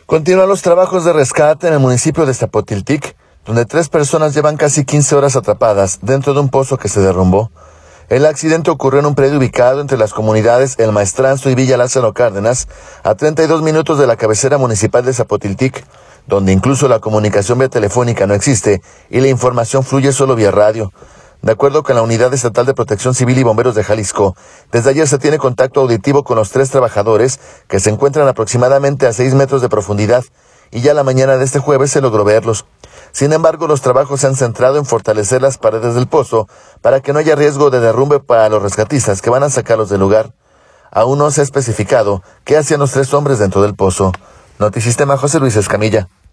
Continúan los trabajos de rescate en el municipio de Zapotiltic, donde 3 personas llevan casi 15 horas atrapadas dentro de un pozo que se derrumbó. El accidente ocurrió en un predio ubicado entre las comunidades El Maestranzo y Villa Lázaro Cárdenas, a 32 minutos de la cabecera municipal de Zapotiltic, donde incluso la comunicación vía telefónica no existe y la información fluye solo vía radio. De acuerdo con la Unidad Estatal de Protección Civil y Bomberos de Jalisco, desde ayer se tiene contacto auditivo con los 3 trabajadores que se encuentran aproximadamente a 6 metros de profundidad y ya la mañana de este jueves se logró verlos. Sin embargo, los trabajos se han centrado en fortalecer las paredes del pozo para que no haya riesgo de derrumbe para los rescatistas que van a sacarlos del lugar. Aún no se ha especificado qué hacían los 3 hombres dentro del pozo. Notisistema, José Luis Escamilla.